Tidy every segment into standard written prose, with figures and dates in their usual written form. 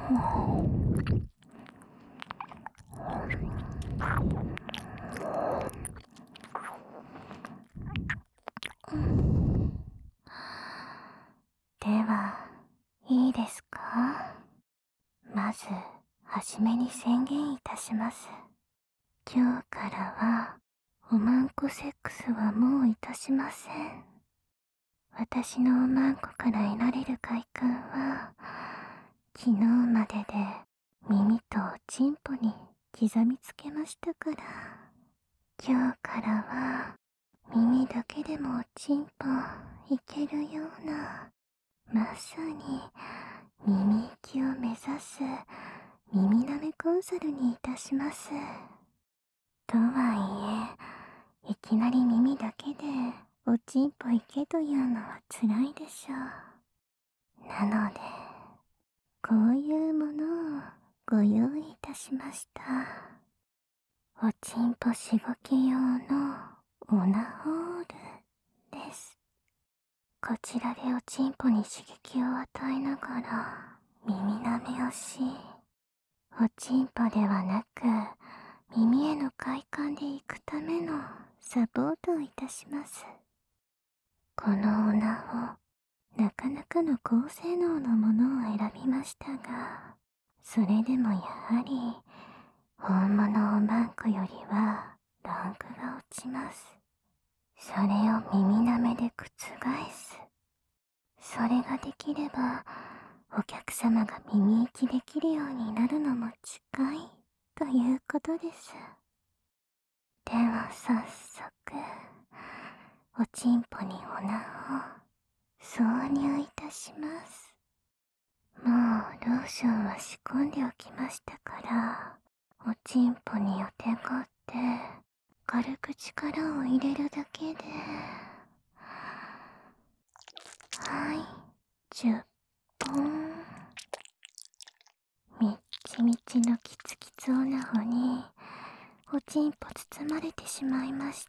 では、いいですか？まず、はじめに宣言いたします。今日からは、おまんこセックスはもういたしません。私のおまんこから得られる快感は、昨日までで耳とおちんぽに刻みつけましたから。今日からは、耳だけでもおちんぽいけるような、まさに耳行きを目指す耳なめコンサルにいたします。とはいえ、いきなり耳だけでおちんぽいけというのは辛いでしょう。なので、こういうものをご用意いたしました。おちんぽしごき用のオナホールです。こちらでおちんぽに刺激を与えながら耳なめをし、おちんぽではなく耳への快感で行くためのサポートをいたします。このオナホ、なかなかの高性能のものを選びましたが、それでもやはり本物おまんこよりはランクが落ちます。それを耳なめで覆す。それができれば、お客様が耳行きできるようになるのも近いということです。では早速、おちんぽにオナホ挿入いたします。もうローションは仕込んでおきましたから、おちんぽにあてがって軽く力を入れるだけで、はい、10本。みっちみちのキツキツオナホにおちんぽ包まれてしまいました。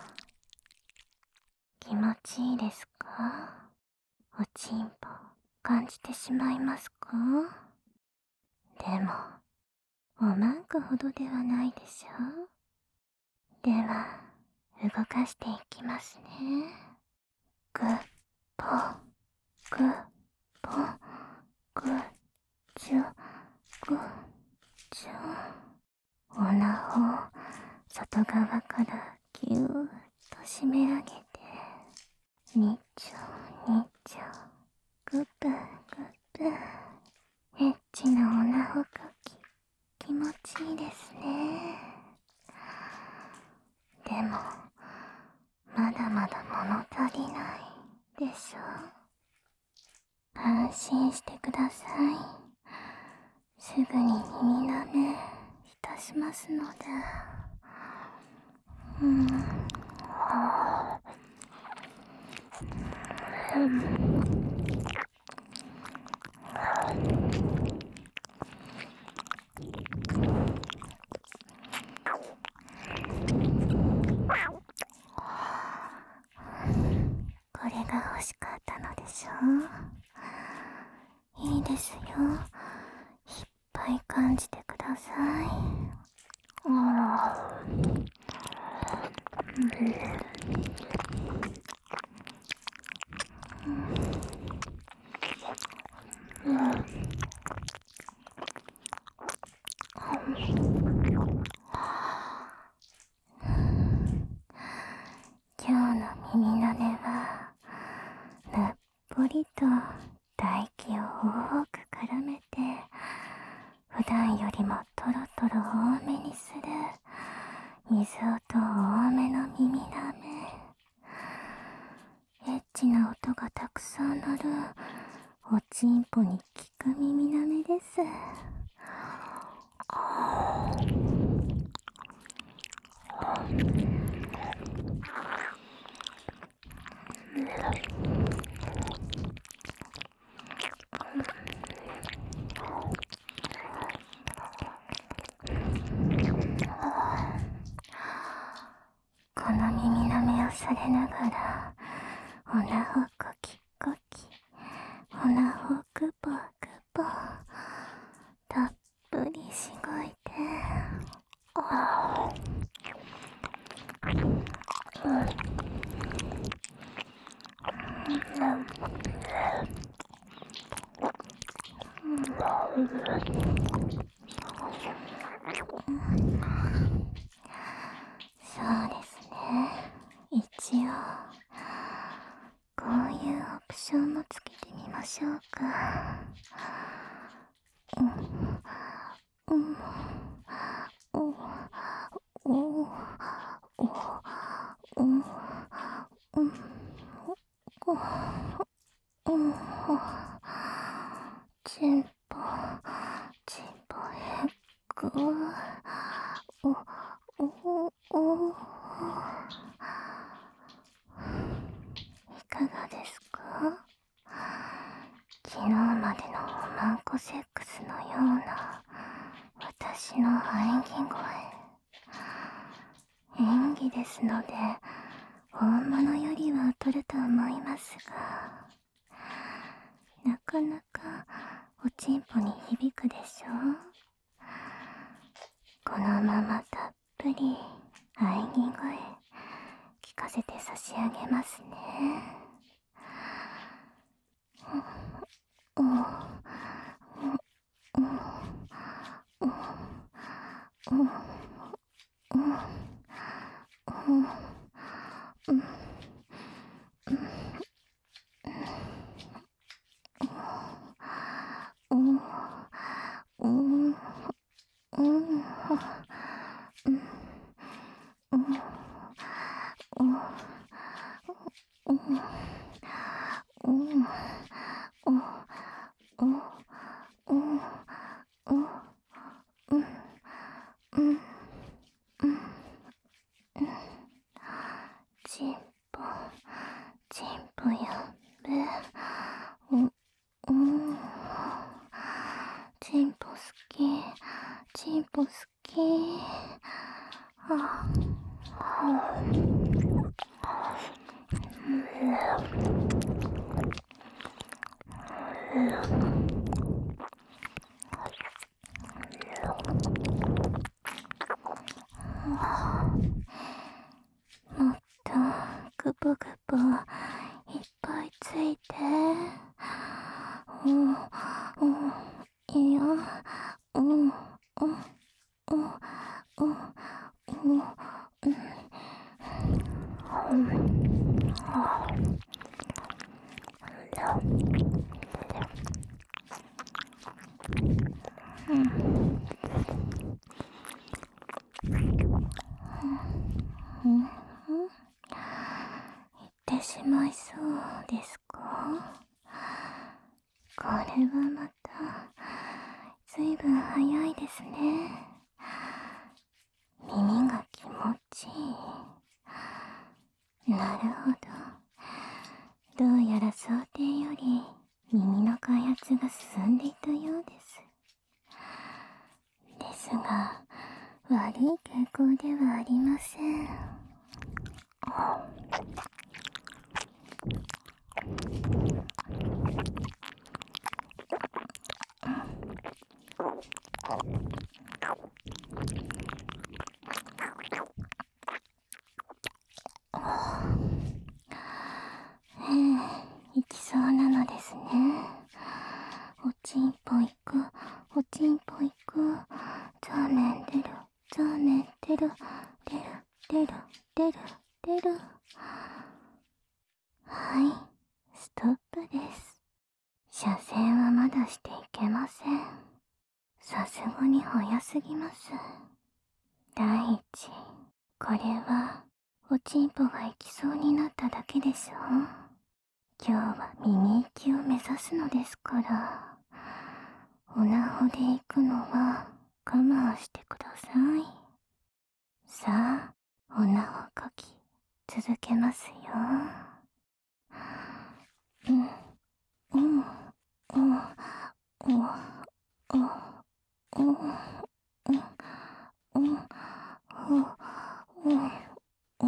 気持ちいいですか？おちんぽ感じてしまいますか？でも、おまんこほどではないでしょ？では、動かしていきますね。グッポ、グッポ、グッチュ、グッチュ。オナホを外側からぎゅーっと締め上げて、にちょにちょ、グップグップ。エッチなオナホかき、気持ちいいですね。でも、まだまだ物足りないでしょ。安心してください。すぐに耳なめいたしますので。これが欲しかったのでしょう？いいですよ。いっぱい感じてください。今日の耳なめは、ぬっぽりと唾液を多く絡めて、普段よりもトロトロ多めにする水音多めの耳なめ。エッチな音がたくさん鳴るおちんぽに効く耳なめです。この耳なめをされながら、オナホコキコキ、オナホクポクポ。 そうですね。一応こういうオプションもつけてみましょうか。うん、お、お、お、お、うん、お、うん、チンポ、チンポヘッグ、お、お、いかがですか？昨日までのおまんこセックスのような私の喘ぎ声、演技ですので本物よりは劣ると思いますが、なかなかおちんぽに響くでしょう。このままたっぷり喘ぎ声聞かせて差し上げますね。お、ちんぽ、ちんぽやべ。チンポ好き、チンポ好き。あ、もっとグポグポいっぱいついて。いや、行ってしまいそうですか？これはまたずいぶん早いですね。耳が気持ちいい。なるほど。どうやら想定より耳の開発が進んでいたようです。ですが、悪い傾向ではありません。行きそうなのですね。おちんぽ行く、おちんぽ行く。ザーメン出る、ザーメン出る、出る、出る、出る、出る。はい、ストップです。車線はまだしていけません。さすがに早すぎます。第一、これはおちんぽが行きそうになっただけでしょ。今日は耳行きを目指すのですから、おなほで行くのは我慢してください。さあ、おなほかき続けますよ。うん、うん、うん、うん、うん、うん、うん、うん、うん、うん、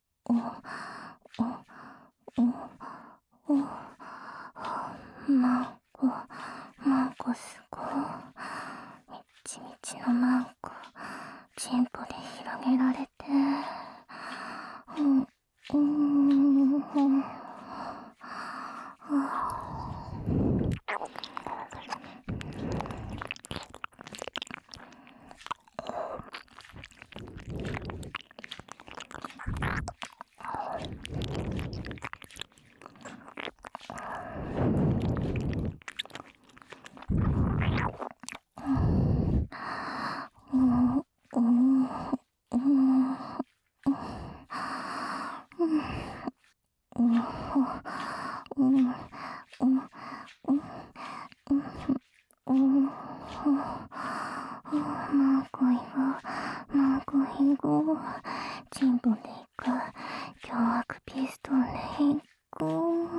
うん、マンコ、マンコすごい。みっちみちのマンコ、チンポで広げられて。うん、うん、 마고이고 진보네이크 교학 피스톤네이고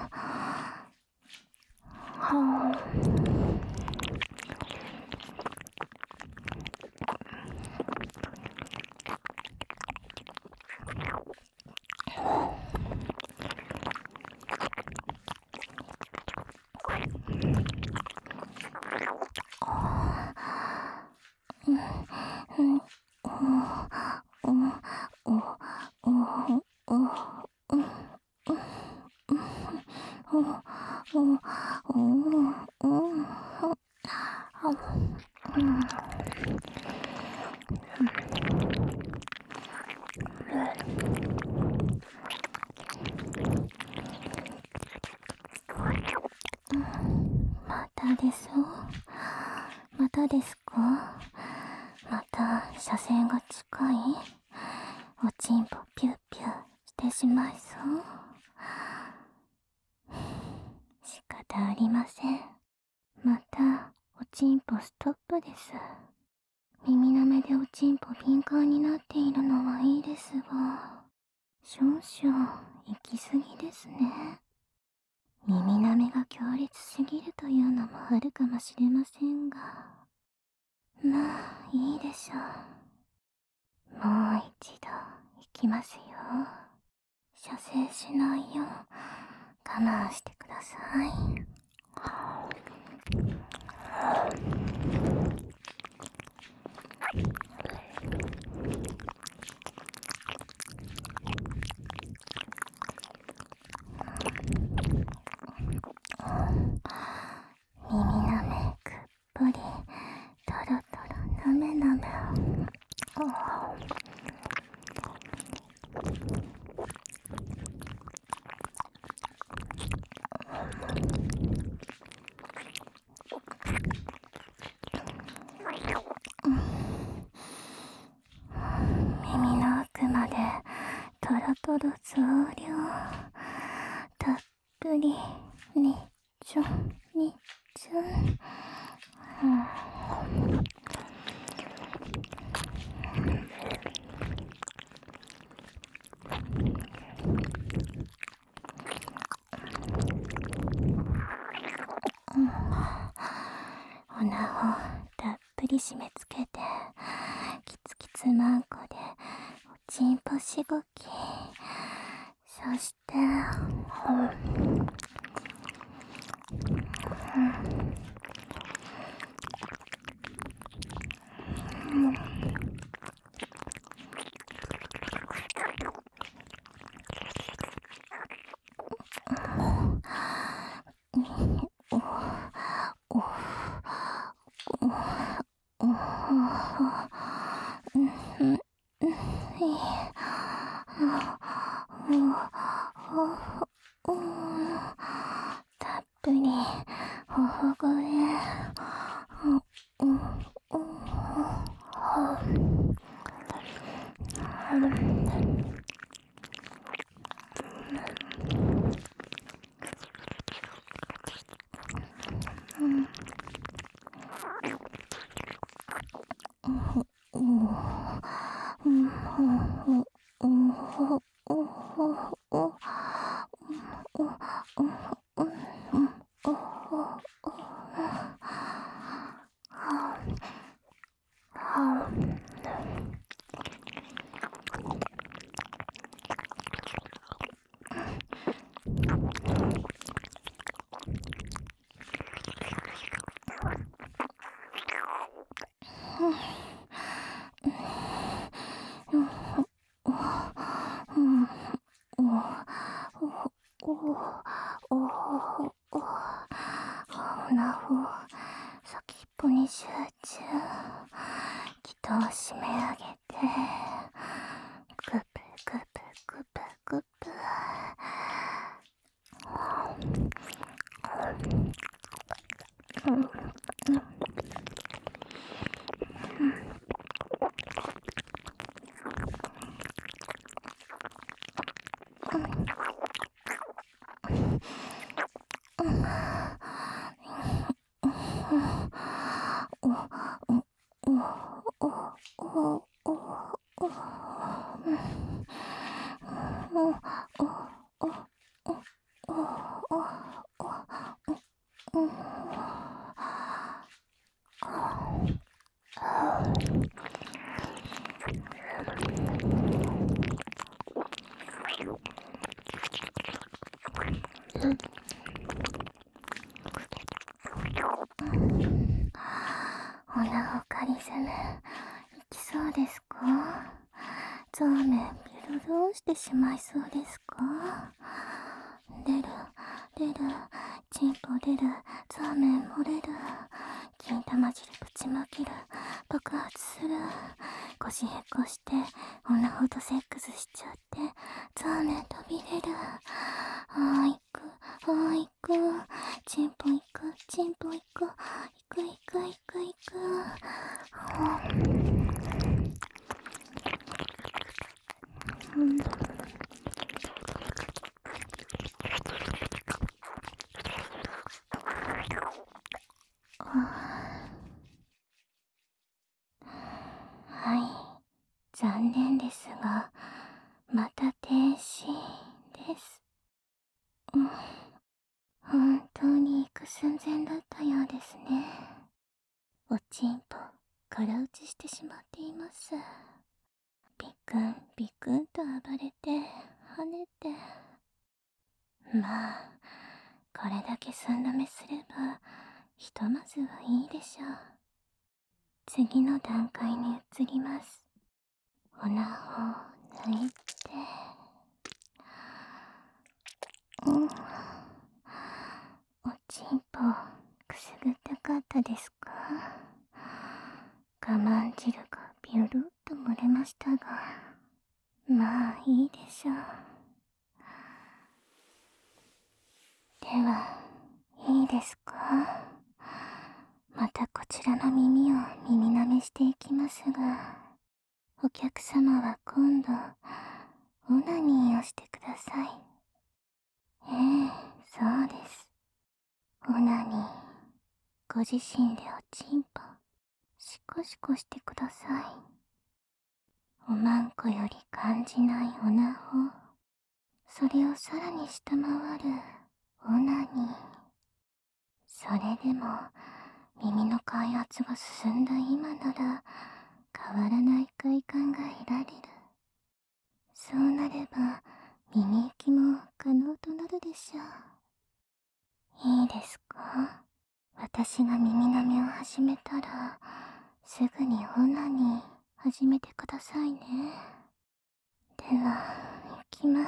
またですまたですかまた車線が近いおちんぽピュッピュしてしまいそう仕方ありませんまたおちんぽストップです耳なめでおちんぽ敏感になっているのはいいですが少々行き過ぎですね耳なめが強烈すぎるというのもあるかもしれませんがまあいいでしょうもう一度行きますよ射精しないよ我慢してください耳なめくっぽりトロトロなめなめ耳の奥までトロトロ増量たっぷりにっちょにっちょおなをたっぷり締め付けてキツキツマンコでおちんぽしごきそしてたっぷりほほごえおなほ先っぽに集中気筒を締め上げてグプグプグプグプオナオカリズム、いきそうですか？ザーメンビロローしてしまいそうですか？出る、チンポ出る、ザーメン漏れる、金玉汁ぶちまける、爆発する、腰へこして女ほどセックスしちゃって、ザーメン飛び出る。行く、チンポ行く、行く、はい、残念ですが、また停止です。本当に行く寸前だったようですね。おちんぽ、空打ちしてしまっています。ビクンと暴れて、跳ねて。まあ、これだけ寸止めすれば、ひとまずはいいでしょう。次の段階に移ります。おなを抜いて、おちんぽ、くすぐったかったですか？我慢汁がビュルッと漏れましたが、まあいいでしょう。では、いいですか？またこちらの耳を耳舐めしていきますが、お客様は今度、オナニーをしてください。そうです。オナニー、ご自身でおちんぽ、シコシコしてください。おまんこより感じないオナホ、それをさらに下回るオナニー。それでも耳の開発が進んだ今なら変わらない快感が得られる。そうなれば耳行きも可能となるでしょう。いいですか？私が耳舐めを始めたらすぐにオナニー始めてくださいね。では、行きます。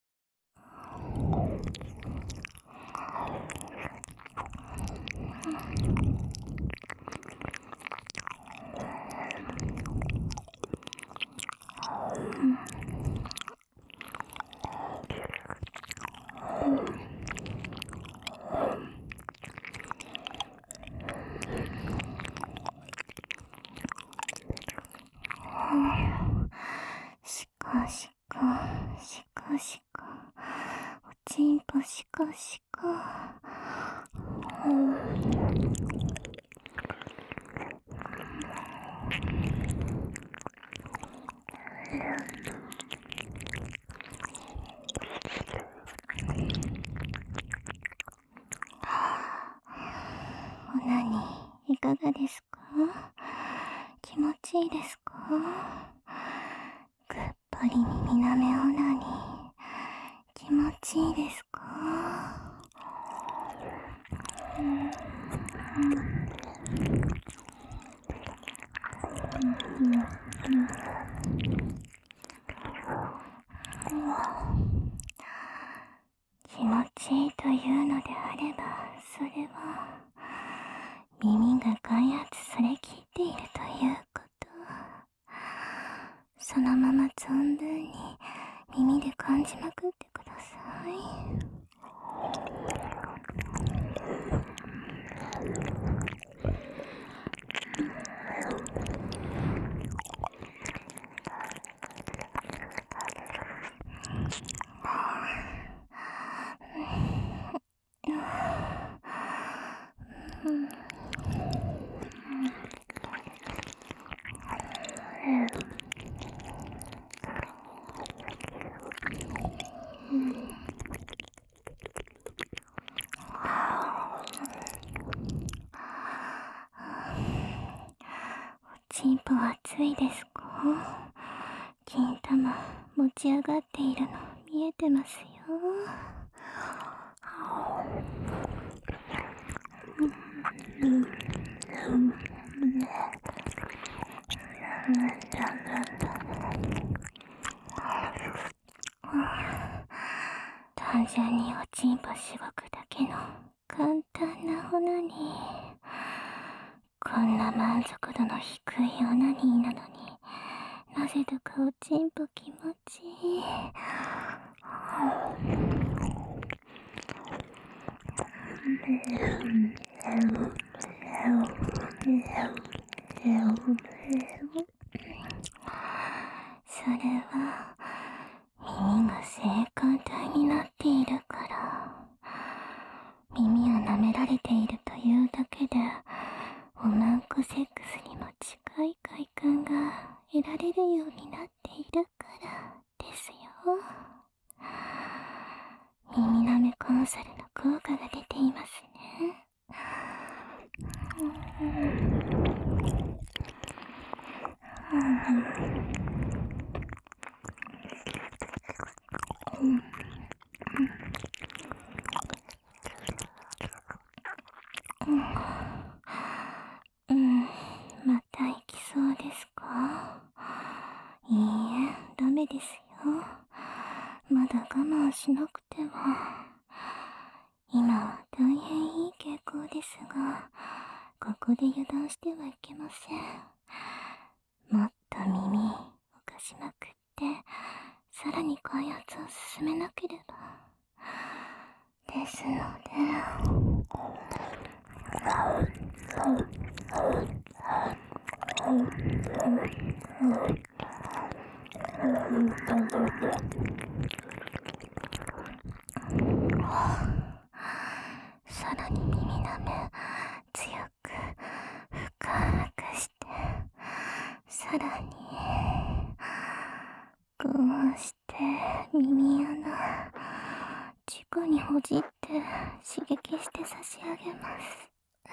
シコシコ、シコシコ、おちんぽシコシコ。オナニーいかがですか？気持ちいいですか？ぐっぽり耳なめオナニー気持ちいいですか？気持ちいいというのであれば、それは耳が開発されきっているということ。そのまま存分に耳で感じまくってください。 暑いですか？金玉持ち上がっているの見えてますよ。単純におちんぽしごくだけの簡単なオナニー。こんな満足度の低いオナニーなのに、なぜだかおちんぽ気持ちいい。それは耳が性感帯になっているから。耳を舐められているというだけで、おまんこセックスにも近い快感が得られるようになっているからですよ。耳舐めコンサルの効果が出ていますね。また行きそうですか？いいえ、ダメですよ。まだ我慢しなくては。今は大変いい傾向ですが、ここで油断してはいけません。もっと耳をかしまくって、さらに開発を進めなければ。ですので、さらに耳舐め強く深くして、さらにこうして耳穴直にほじって刺激して差し上げます。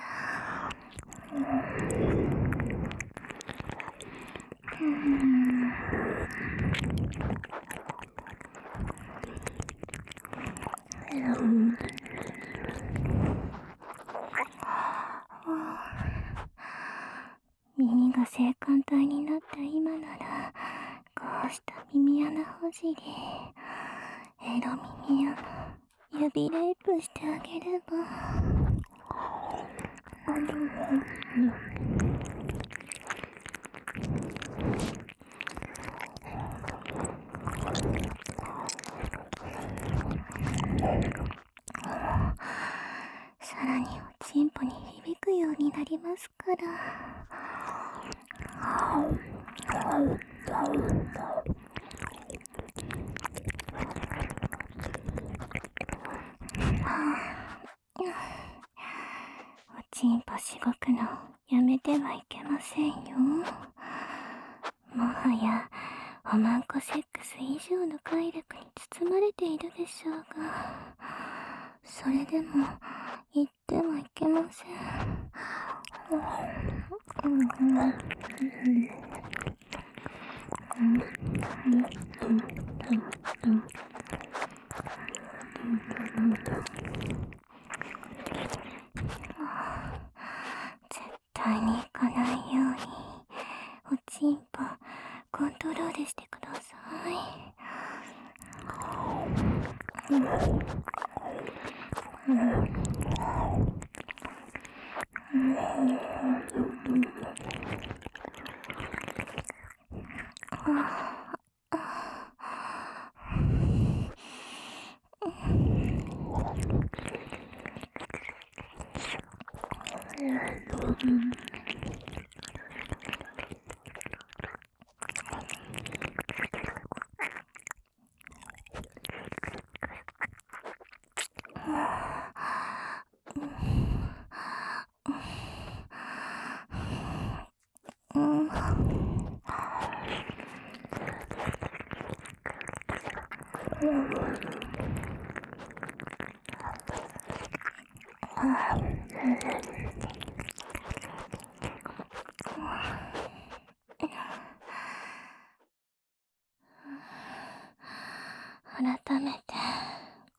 耳が性感帯になった今なら、こうした耳穴ほじり、エロ耳穴指レイプしてあげれば。さらにおちんぽに響くようになりますから。おちんぽしごくのやめてはいけませんよ。もはやおまんこセックス以上の快楽に包まれているでしょうが、それでも言ってはいけません。絶対に行かないようにおちんぽコントロールしてください。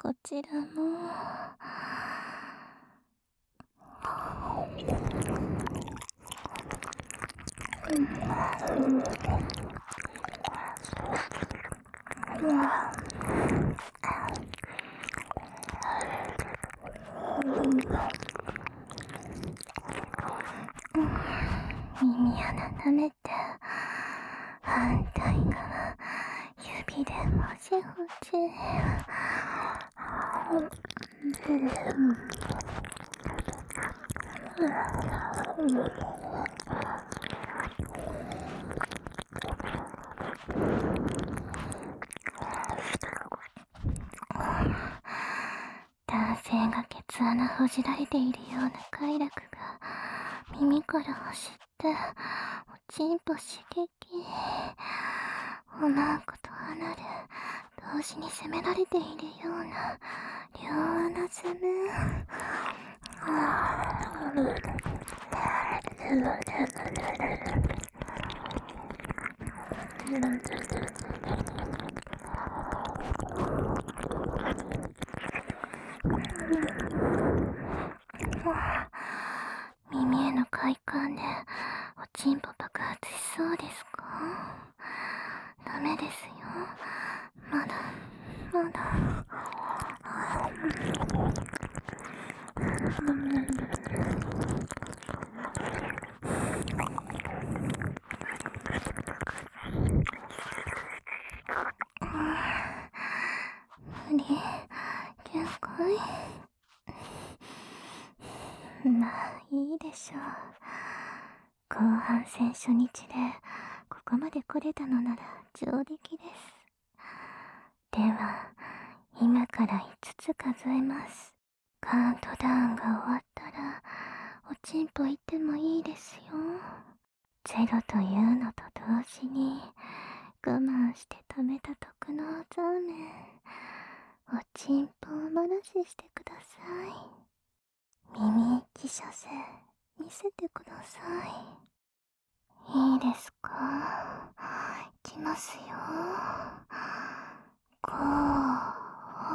こちらも耳穴舐めて、反対側指でほじほじ。男性がケツ穴ほじられているような快楽が耳から走っておちんぽ刺激。おまんこと離れ同時に責められているような両穴攻め。耳への快感でおちんぽ爆発しそうですか？ダメですよ。まだまだ。無理、限界。まあいいでしょう。後半戦初日でここまで来れたのなら上出来です。では今から5つ数えます。カウントダウンが終わったらおちんぽ行ってもいいですよ。0というのと同時に我慢して貯めた特納ザーメンおちんぽを漏らししてください。耳気射精見せてください。いいですか？いきますよ。ゴー。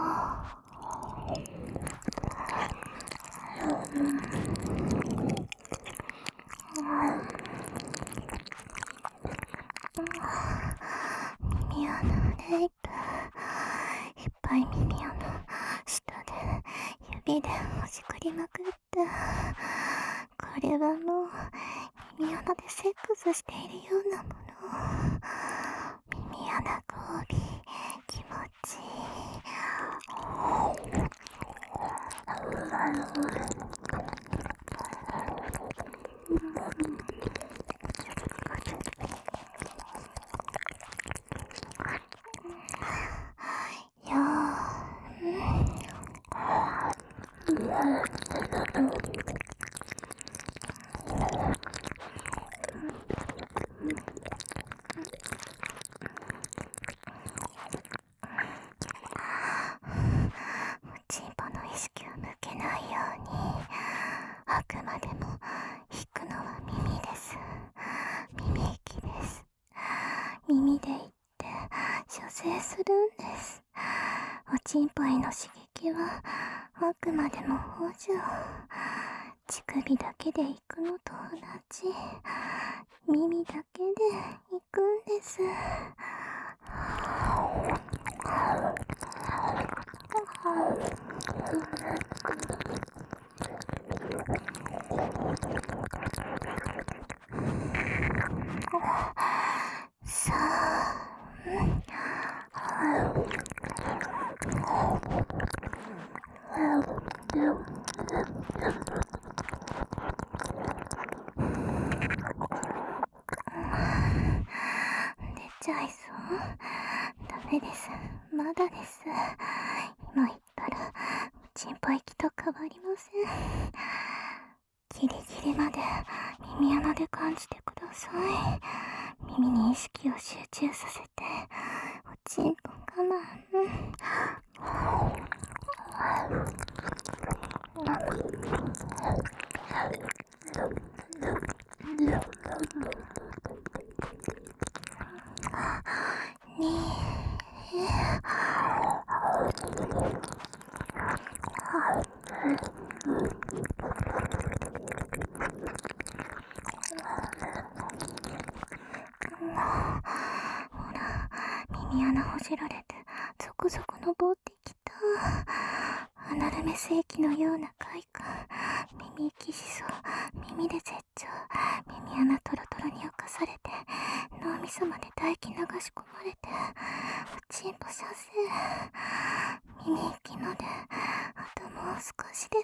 耳穴レイプ。いっぱい耳穴下で指でほじくりまくって、これはもう耳穴でセックスしているようなもの。耳穴交尾気持ちいい。よおちんぽの意識を向けないように、あくまでも引くのは耳です。耳息です。耳で言って射精するんです。おちんぽへの刺激はあくまでも補助。乳首だけで行くのと同じ。耳だけで行くんです。さあ、出ちゃいそう？ダメです。まだです。今言ったらおちんぽ息と変わりません。ギリギリまで耳穴で感じてください。耳に意識を集中させておちんぽ我慢。 ほら、耳穴ほじられてゾクゾク登ってきた。アナルメス液のような快感。耳息しそう。耳で絶頂。耳穴トロトロに浮かされて、脳みそまで唾液流し込まれて、チンポ射精。耳息まであともう少しです。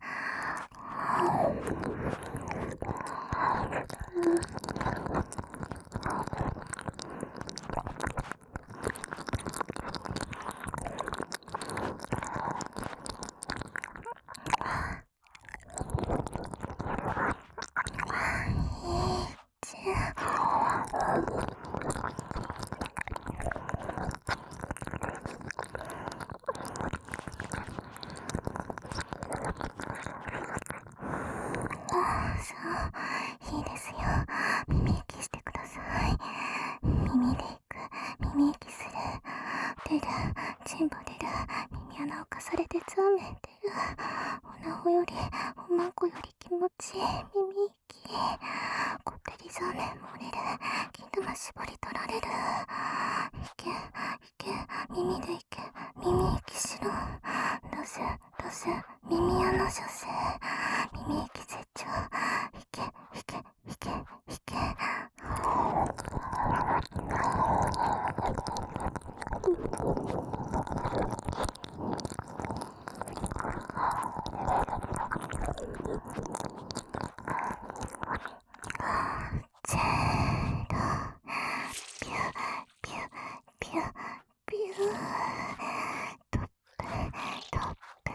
さあ、いいですよ。耳息してください。耳で行く。耳息する。出る。チンポ出る。耳穴をかされてザーメン出る。おなほより、おまんこより気持ちいい。耳息。こってりザーメン漏れる。金玉絞り取られる。いけ、いけ。耳でいけ。耳息しろ。出す、出す。耳穴射精。耳息絶頂。いけ、いけ、いけ、いけ。ゼロ。ピュ、ピュ、ピュ、ピュ。トップ、トップ。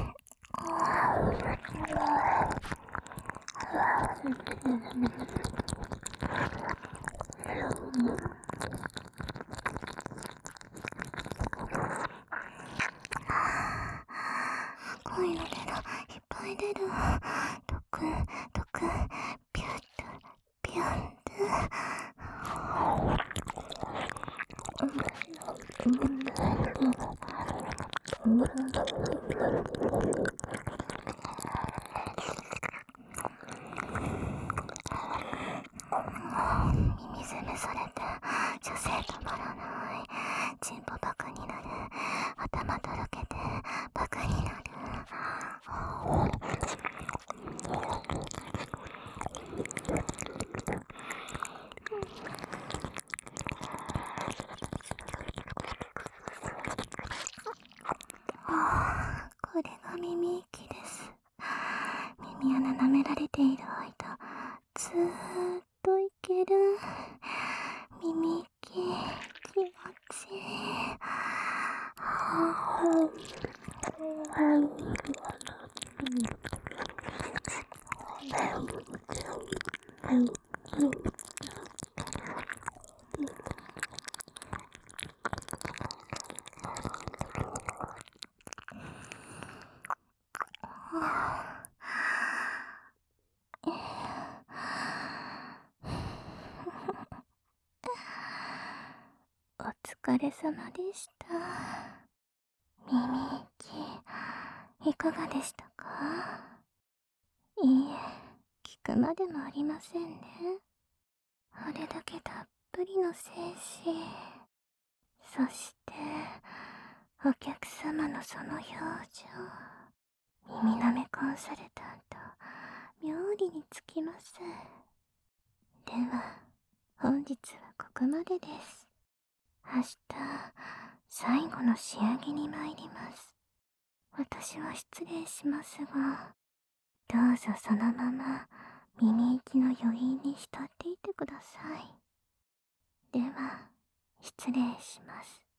濃いの出る。いっぱい出る。ドクン、ドクン。ピュッと、ピュンと。耳攻めされて射精止まらない。チンポバカになる。頭とろけてバカになる。これが耳息です。耳穴舐められている間、ずーっといける。耳息気持ちいい。お疲れ様でした。耳息、いかがでしたか？いいえ、聞くまでもありませんね。あれだけたっぷりの精子。そして、お客様のその表情。耳なめコンサルタント、妙理につきます。では、本日はここまでです。明日、最後の仕上げに参ります。私は失礼しますが、どうぞそのまま耳息の余韻に浸っていてください。では、失礼します。